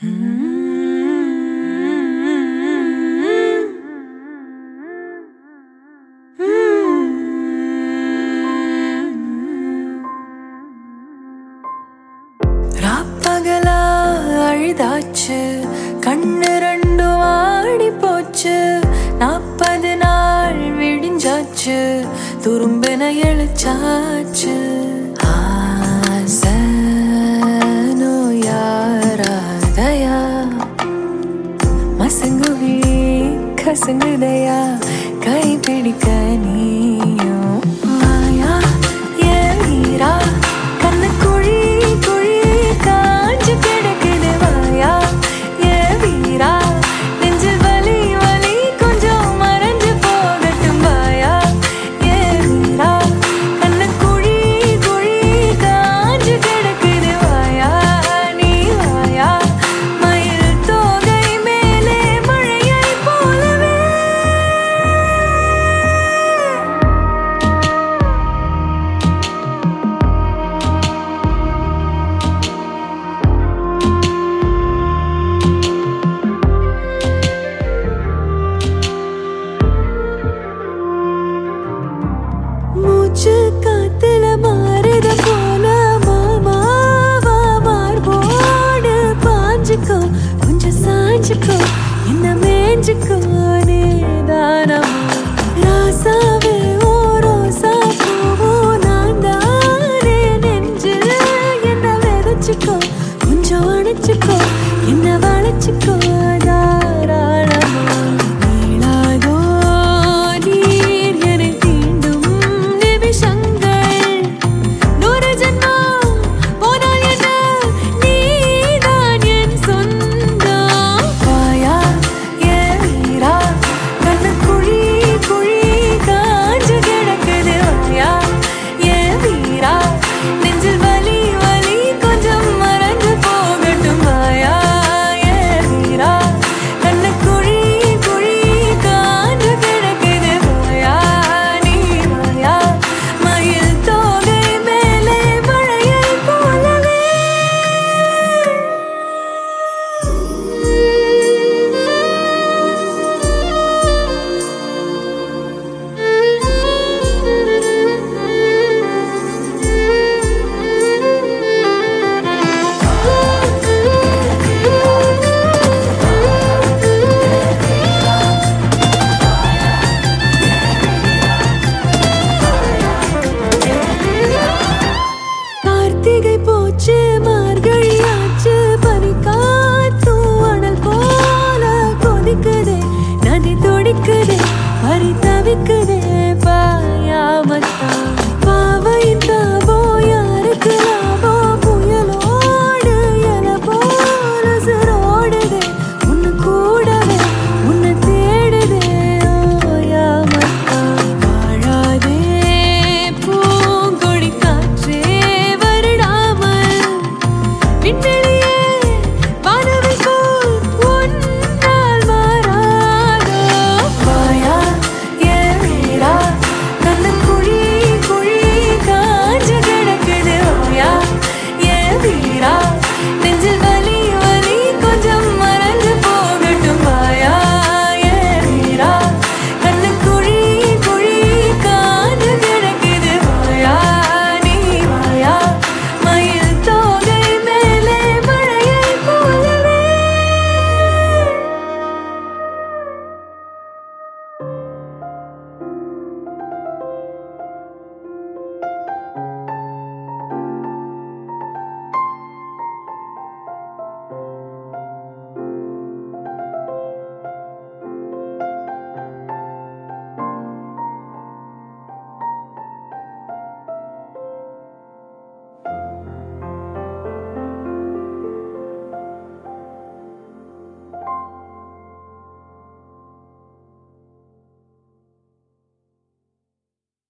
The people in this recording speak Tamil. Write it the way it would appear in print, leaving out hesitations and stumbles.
ராப்பகலா அழுதாச்சு, கண்ணு ரெண்டும் ஆடி போச்சு. 40 நாள் விடிஞ்சாச்சு, துரும்பின எழுச்சாச்சு. ஆசனோ யாராதயா, மசங்குவி கசங்குதையா, கை பிடிக்க நீயும் மாயா. ஏ வீரா, கண்ணு குழி குழி காஞ்சு கிடக்குது வாயா. ஏ வீரா, நெஞ்சில் வலி வலி கொஞ்சம் மறைஞ்சு போகட்டும் வாயா. ஏ வீரா, கண்ணு குழி குழி காஞ்சு கிடக்குது வாயா. நீ வாயா, மயில் தோகை மேலே மழையை போலவே. மூச்சு காத்துல மாறுத போல மாமாவா மார்போடு பாஞ்சுக்கோ, கொஞ்சம் சாஞ்சுக்கோ, என்ன மேஞ்சுக்கோ நீதானமா. ராசாவே ஓ ரோசா பூவோ நான் தானே, நெஞ்சில் என்ன விதைச்சுக்கோ, கொஞ்சம் அணைச்சுக்கோ, என்ன வளைச்சுக்கோ.